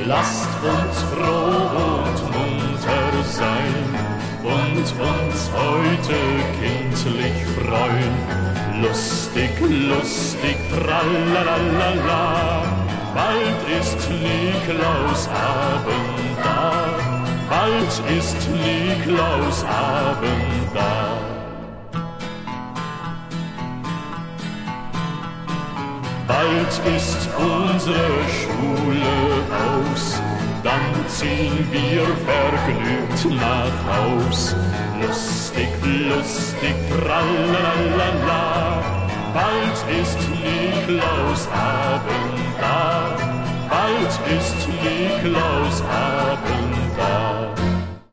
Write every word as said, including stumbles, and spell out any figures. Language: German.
Lasst uns froh und munter sein und uns heute kindlich freuen. Lustig, lustig, tralalala, bald ist Niklausabend da, bald ist Niklausabend da. Bald ist unsere Schule aus, dann ziehen wir vergnügt nach Haus. Lustig, lustig, tralalala, bald ist Niklausabend da, bald ist Niklausabend da.